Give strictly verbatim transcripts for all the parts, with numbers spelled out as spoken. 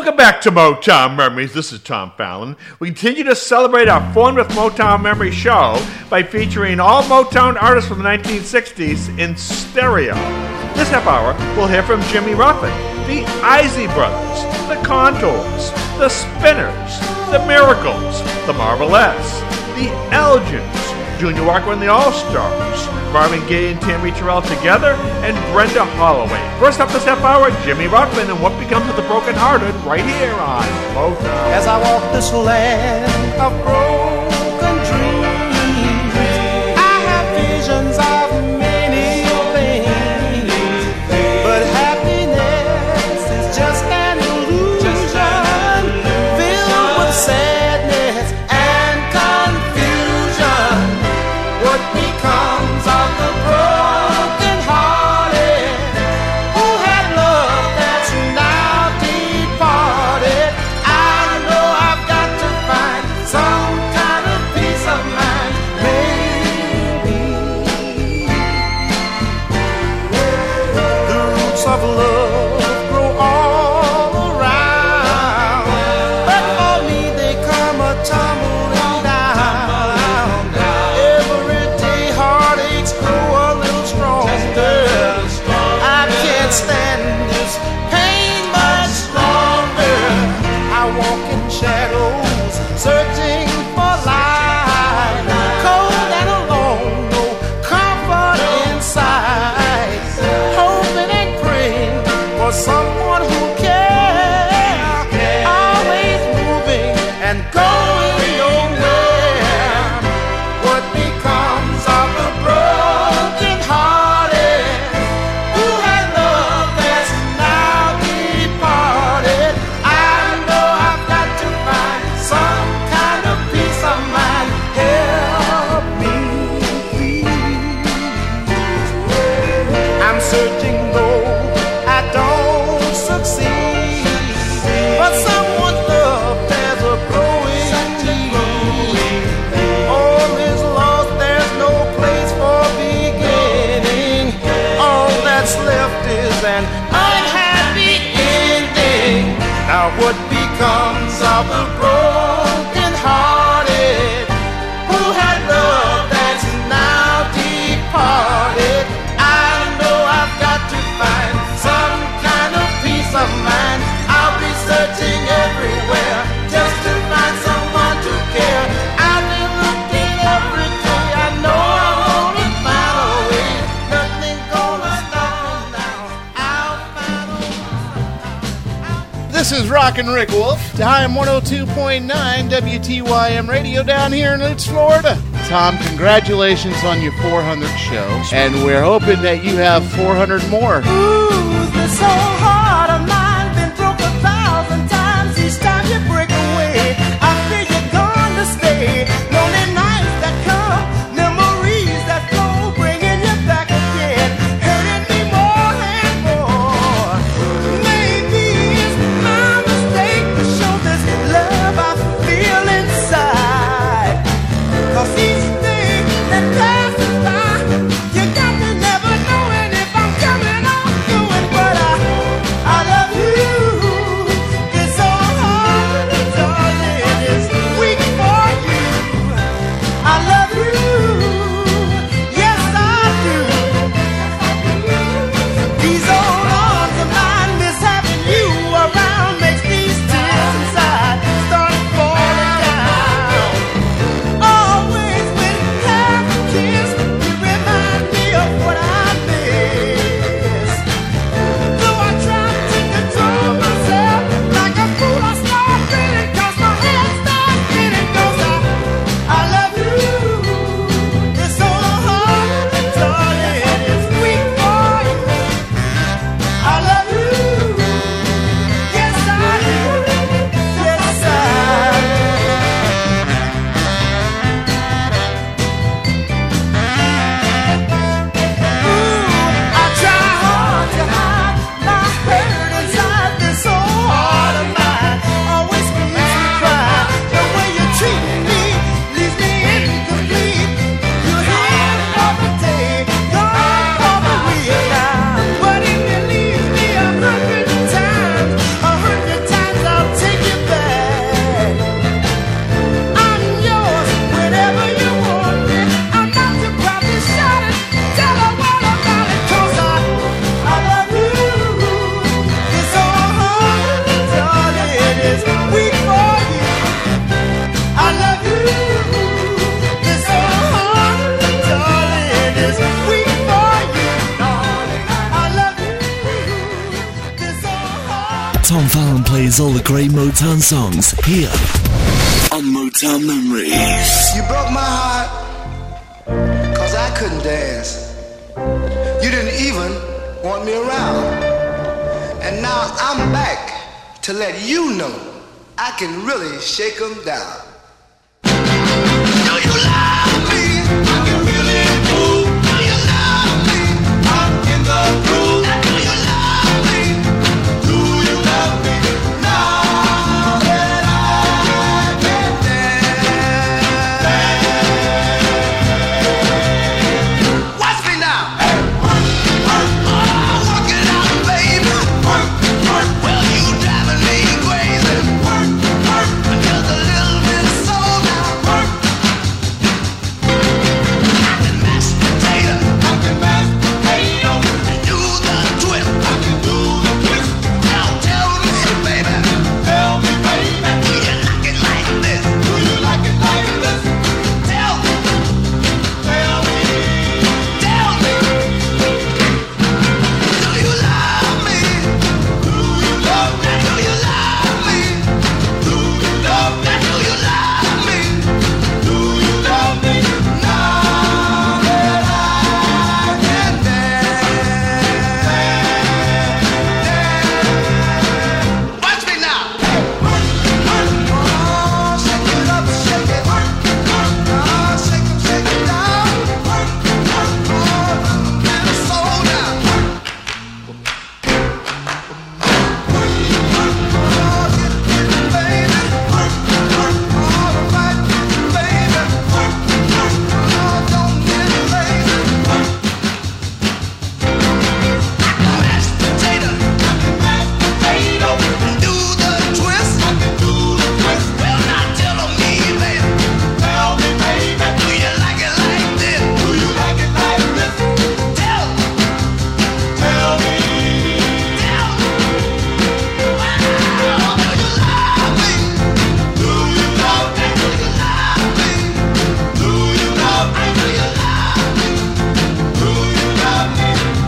Welcome back to Motown Memories. This is Tom Fallon. We continue to celebrate our Fun with Motown Memories show by featuring all Motown artists from the nineteen sixties in stereo. This half hour, we'll hear from Jimmy Ruffin, the Isley Brothers, the Contours, the Spinners, the Miracles, the Marvelettes, the Elgins, Junior Walker and the All-Stars, Marvin Gaye and Tammy Terrell together, and Brenda Holloway. First up this half hour, Jimmy Ruffin and What Becomes of the Broken Hearted, right here on Motown. As I walk this land of broken dreams, I have visions of many things, but happiness is just an illusion, filled with sadness and confusion. What becomes of the broken hearted who had love that's now departed? I know I've got to find some kind of peace of mind, maybe. The roots of love grow all around, but for me they come a tumbling down. Every day heartaches grow a little stronger. I can't stand this pain much longer. I walk in shadows, searching for light, cold and alone, no comfort inside, hoping and praying for someone who cares, always moving and going nowhere. What becomes of the broken hearted who had love that's now departed? I know I've got to find some kind of peace of mind. Help me, please. I'm searching though I don't succeed, but someone's love there's a growing need. All is lost, there's no place for beginning. All that's left is an unhappy ending. Now what becomes of the broken hearted who had love that's now departed? I know I've got to find some kind of peace of mind. I'll be searching everywhere just to find someone to care. I've been looking every day. I know I wanna find a way. Nothing gonna stop me now. I'll find a This is Rockin' Rick Wolf. I am one oh two point nine W T Y M Radio down here in Lutz, Florida. Tom, congratulations on your four hundredth show, and we're hoping that you have four hundred more. Ooh, this old heart of mine been broke a thousand times. Each time you break away, I feel you're gonna stay. Lonely nights that come, memories that flow, bringing you back again, hurting me more and more. Maybe it's my mistake to show this love I feel inside. 'Cause each day that passes by, you got to never knowing if I'm coming or going. But I plays all the great Motown songs here on Motown Memories. You broke my heart, cause I couldn't dance. You didn't even want me around. And now I'm back to let you know I can really shake them down. Do you love me? I can really move. Do you love me? I'm in the groove. Do you love me? Do you love me? Now that I can dance. Watch me now. Work, work, oh, work it out, baby. Work, work. Well, you driving me crazy. Work, work. Just a little bit slow now. Work. I can mash potato. I can mash potato. And do the twist. I can do the twist. Now tell me, baby. Tell me, baby. Do you like it like this? Do you like it like this? Tell me. Tell me. Tell me. Do you love me? Do you love me? Do you love me? Do you love me? Do you love me? Do you love me? Now that I can dance. Watch me now. Work, work, oh, shake it up, shake it. Work, work, oh, shake it, shake it down. Work, work, oh, and slow down. Work, work, oh, get it, baby. Work, work, all right, baby. Work, work, oh, don't get lazy. Work. I can mash potato. I can mash potato. And do the twist. I can do the twist. Well, now tell me, baby. Tell me, baby. Do you like it like this? Do you like it like this? Tell me. Tell me. Tell me. Wow. Do you love me? Do you love me? Do you love me? Do you love me? Do you love me? Do you love me?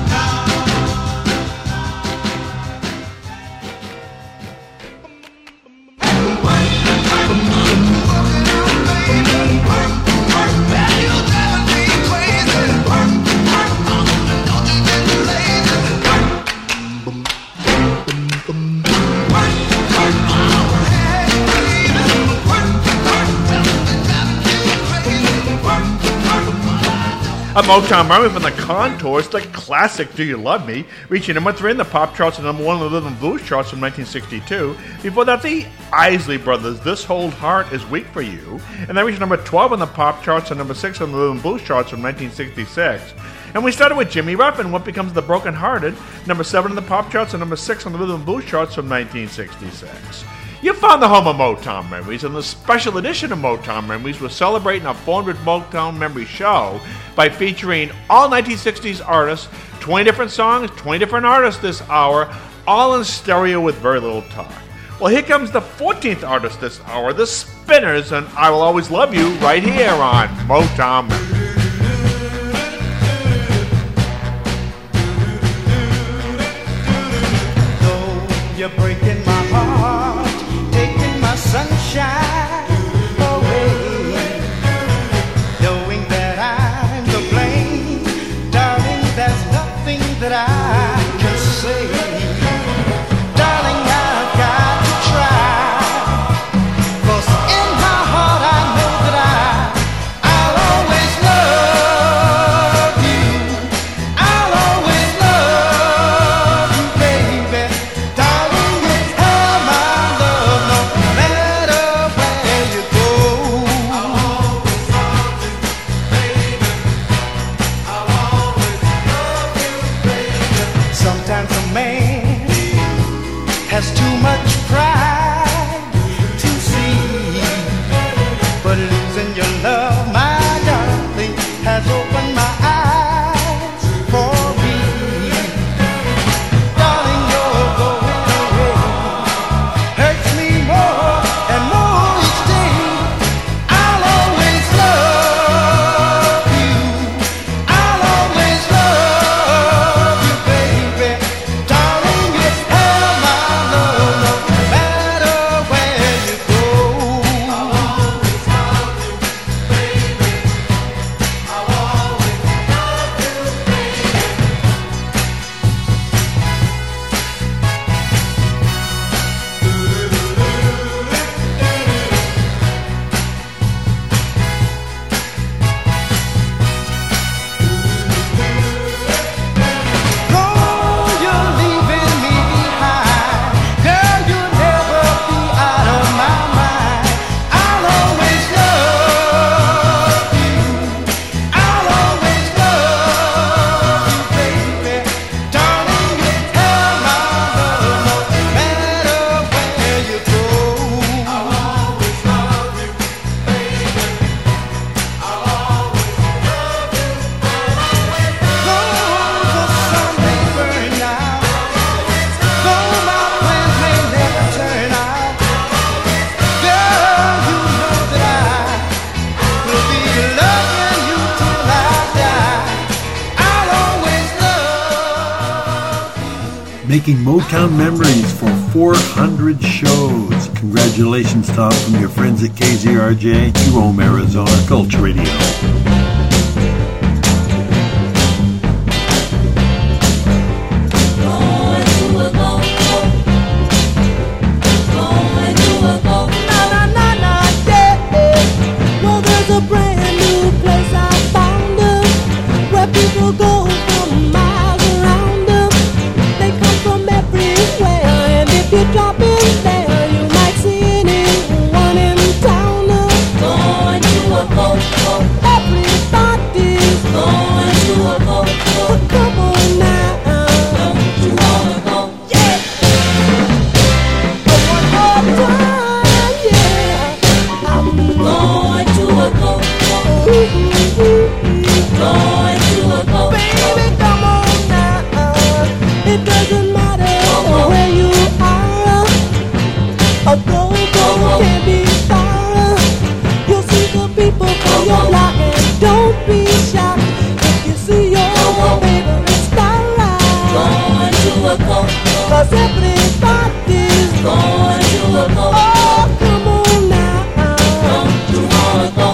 A Motown memory from the Contours, the classic Do You Love Me, reaching number three in the pop charts and number one in the rhythm and blues charts from nineteen sixty-two. Before that, the Isley Brothers, This Whole Heart Is Weak For You, and that reached number twelve in the pop charts and number six in the rhythm and blues charts from nineteen sixty-six. And we started with Jimmy Ruffin, What Becomes the Broken Hearted, number seven in the pop charts and number six on the rhythm and blues charts from nineteen sixty-six. You found the home of Motown Memories, and the special edition of Motown Memories was celebrating our four hundredth Motown Memories show by featuring all nineteen sixties artists, twenty different songs, twenty different artists this hour, all in stereo with very little talk. Well, here comes the fourteenth artist this hour, the Spinners, and I Will Always Love You right here on Motown Memories. Though you're breaking my heart, taking my sunshine away, knowing that I'm to blame, darling, there's nothing that I can say. Darling, I've got to try, 'cause in my heart I know that I, I'll always love you. I'll always love you, baby. Darling, you have my love no matter where making Motown memories for four hundred shows. Congratulations, Tom, from your friends at K Z R J, Jerome, Arizona, Culture Radio. A brand new place I found them, where people go from miles around them. They come from everywhere, and if you drop in there, you might see anyone in town. Going to a go-go. Everybody's going to a go-go. Come on now, don't you wanna go? Yeah. One more time, yeah. I'm going to a go. Going to a go. Baby, come on now. It doesn't matter where you are. A go-go can be far. You'll see the people for your block, and don't be shy if you see your favorite star. Going to a go. 'Cause everybody's going to a go. Oh, come on now. Don't you wanna go?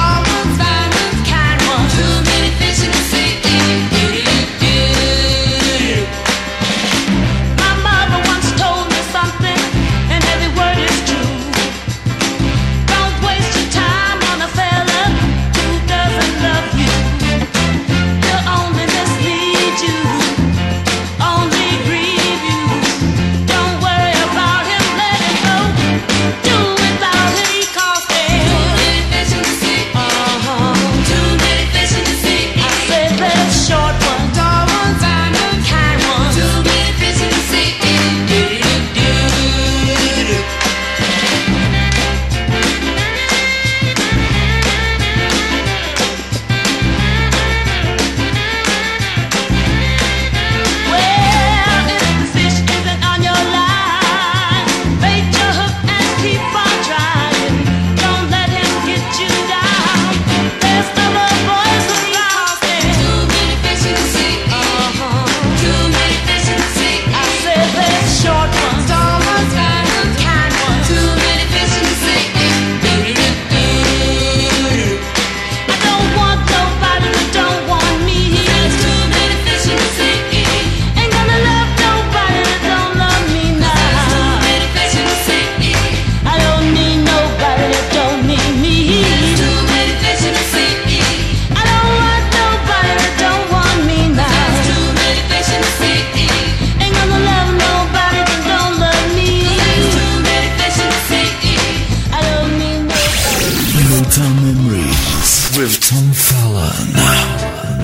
Too many fish in the sea. with Tom Fallon.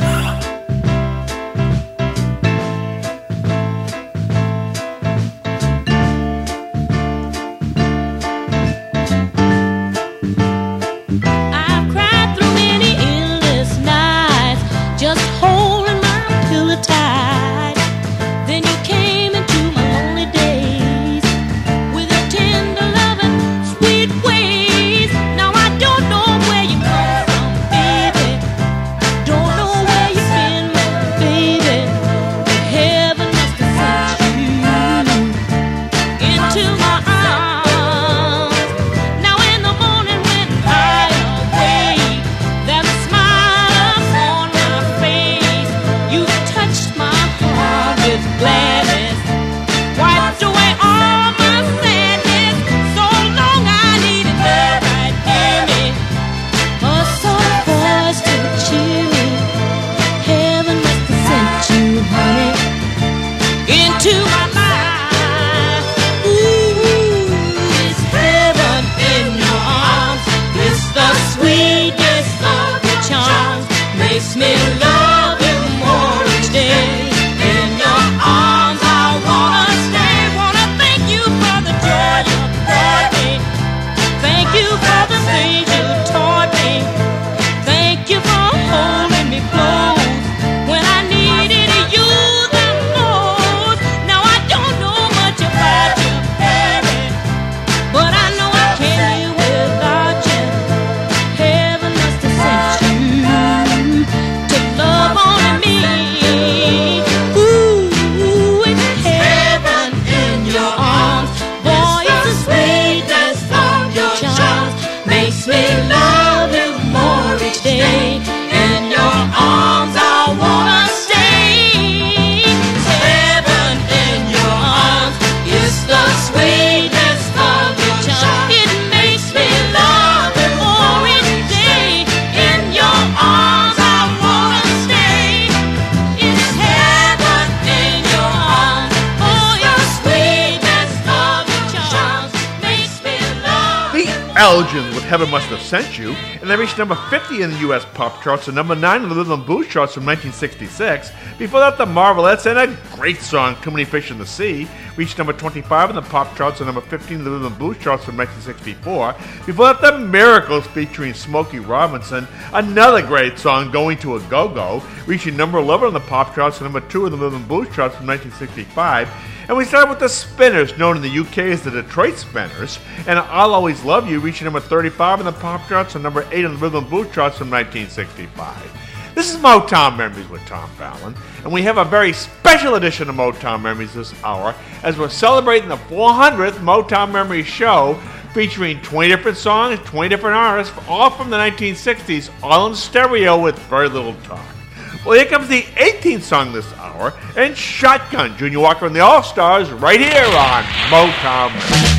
Elgin with Heaven Must Have Sent You, and they reached number fifty in the U S pop charts and number nine in the rhythm and blues charts from nineteen sixty-six. Before that, the Marvelettes and a great song, Too Many Fish in the Sea, reached number twenty-five in the pop charts and number fifteen in the rhythm and blues charts from nineteen sixty-four. Before that, the Miracles featuring Smokey Robinson, another great song, Going to a Go-Go, reaching number eleven in the pop charts and number two in the rhythm and blues charts from nineteen sixty-five. And we started with the Spinners, known in the U K as the Detroit Spinners, and I'll Always Love You, reaching number thirty-five in the pop charts and number eight in the rhythm and blues charts from nineteen sixty-five. This is Motown Memories with Tom Fallon, and we have a very special edition of Motown Memories this hour as we're celebrating the four hundredth Motown Memories show, featuring twenty different songs, twenty different artists, all from the nineteen sixties, all in stereo with very little talk. Well, here comes the eighteenth song this hour, and Shotgun, Junior Walker and the All-Stars, right here on Motown Memories.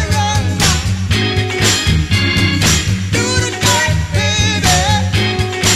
Baby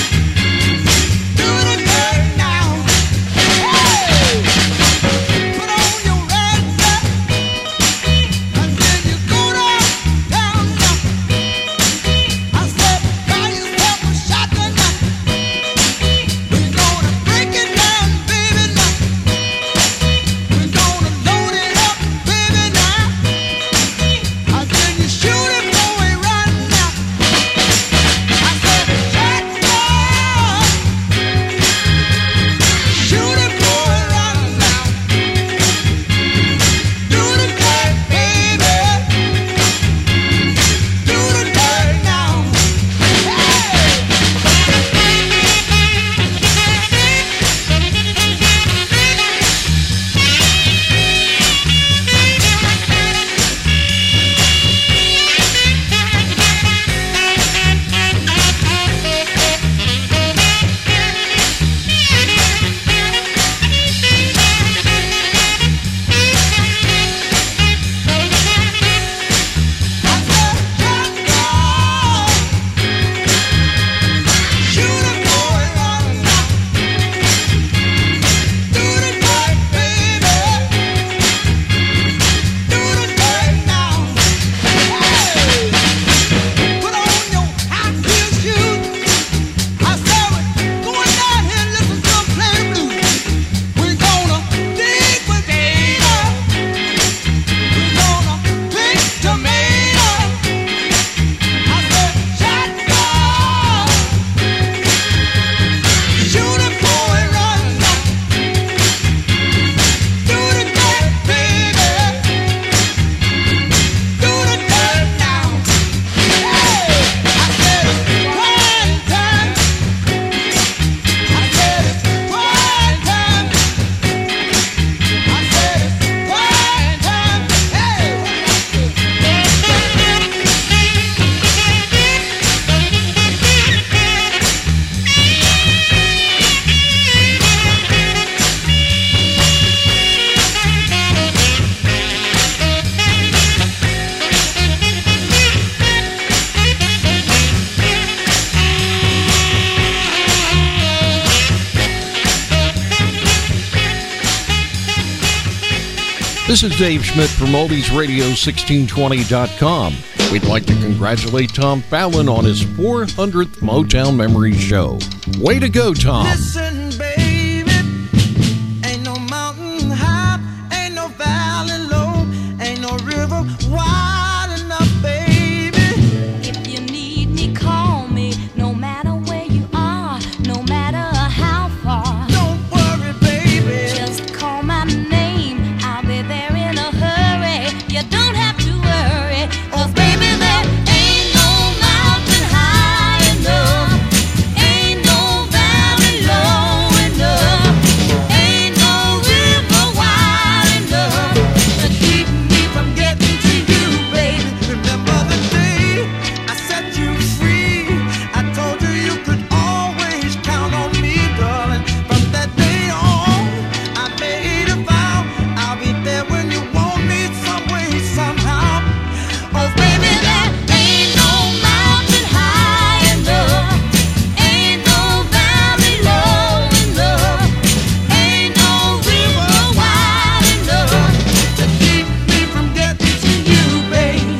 This is Dave Schmidt from oldies radio sixteen twenty dot com. We'd like to congratulate Tom Fallon on his four hundredth Motown Memories show. Way to go, Tom. Listen, baby, ain't no mountain high, ain't no valley low, ain't no river wide enough, baby. If you need me, call me, no matter where you are, no matter how far. Don't worry, baby, just call my name, I'll be there in a hurry. You don't have to worry, 'cause baby, there ain't no mountain high enough, ain't no valley low enough, ain't no river wide enough to keep me from getting to you, baby. remember the day I set you free. I told you you could always count on me, darling. From that day on, I made a vow I'll be there when you want me, some way, somehow. Oh, baby, there ain't no mountain high enough, ain't no valley low enough, ain't no river wide enough To keep me from getting to you, babe.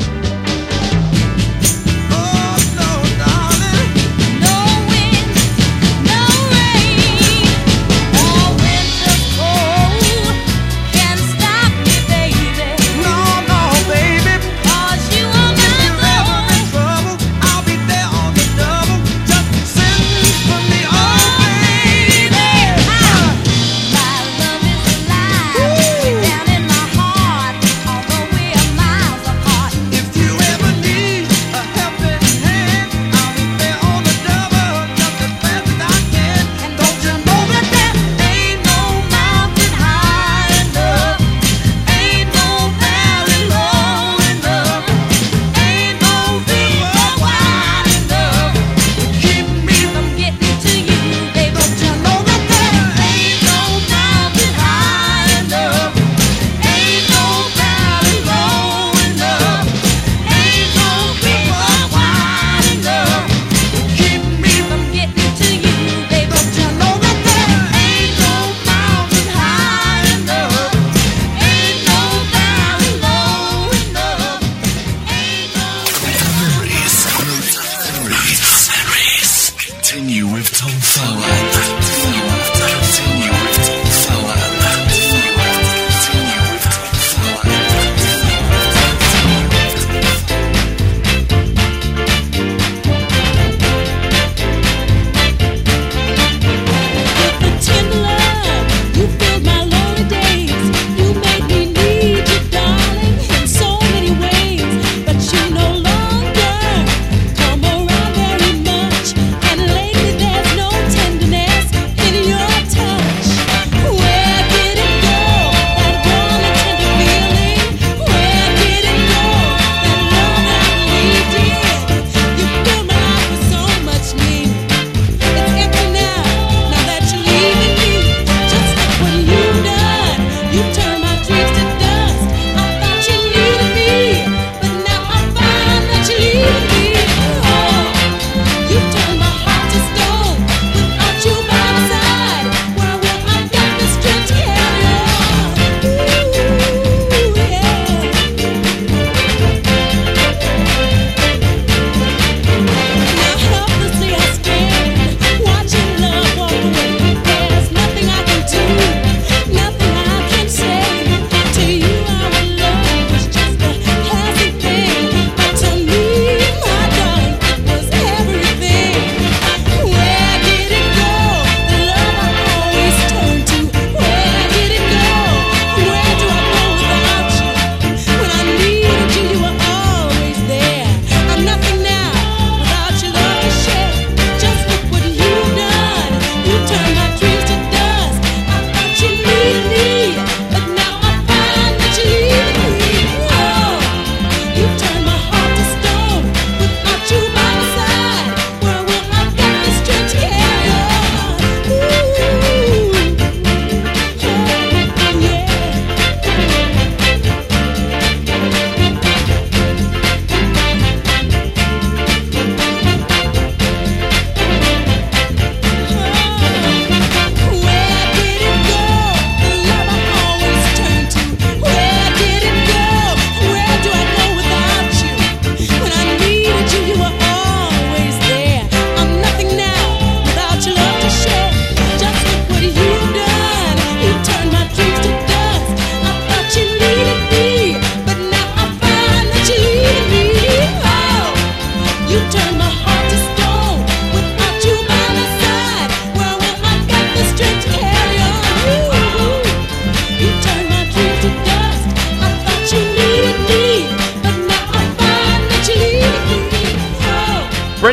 Oh, no, darling. no wind, no rain, or winter cold can stop me, baby. No, no, baby. 'Cause you are If you're my ever in love. trouble, I'll be there on the double. Just send for me, oh, baby. My love is alive, down in my heart, although we are miles apart. If you ever need a helping hand, I'll be there on the double, just as fast as I can. And don't you know that there ain't no mountain high enough, ain't no valley low enough, ain't no river wide enough to keep me from getting to you, baby. Don't you know that there ain't no mountain high enough, ain't no valley low enough, ain't no river wide enough to keep me from getting to you, baby. Don't you know that there ain't no mountain high enough, ain't no valley low enough, ain't no Memories. Memories. Memories. Continue with Tom Fallon. Continue with Tom Fallon. Continue with Tom Fallon. With the tender love, you filled my lonely days. You made me need you, darling, in so many ways. But you no longer come around very much, and lately there's no tenderness.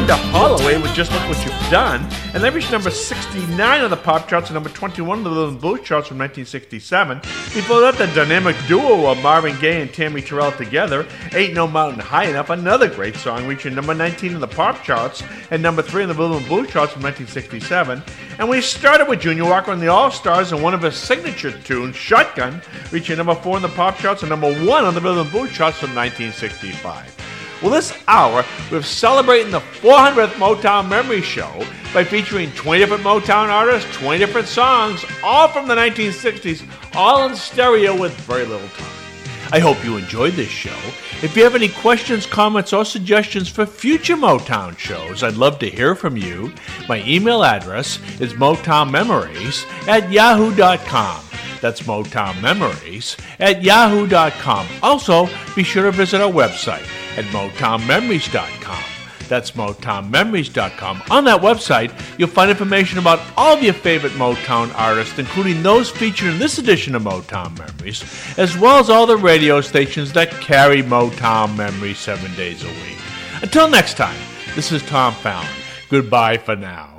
Brenda Holloway with Just Look What You've Done. And that reached number sixty-nine on the pop charts and number twenty-one on the rhythm and blues charts from nineteen sixty-seven. Before that, the dynamic duo of Marvin Gaye and Tammy Terrell together, Ain't No Mountain High Enough, another great song, reaching number nineteen on the pop charts and number three on the rhythm and blues charts from nineteen sixty-seven. And we started with Junior Walker and the All-Stars and one of his signature tunes, Shotgun, reaching number four on the pop charts and number one on the rhythm and blues charts from nineteen sixty-five. Well, this hour, we're celebrating the four hundredth Motown Memory Show by featuring twenty different Motown artists, twenty different songs, all from the nineteen sixties, all in stereo with very little time. I hope you enjoyed this show. If you have any questions, comments, or suggestions for future Motown shows, I'd love to hear from you. My email address is motownmemories at yahoo dot com. That's Motown Memories at yahoo dot com. Also, be sure to visit our website at motown memories dot com. That's motown memories dot com. On that website, you'll find information about all of your favorite Motown artists, including those featured in this edition of Motown Memories, as well as all the radio stations that carry Motown Memories seven days a week. Until next time, this is Tom Fallon. Goodbye for now.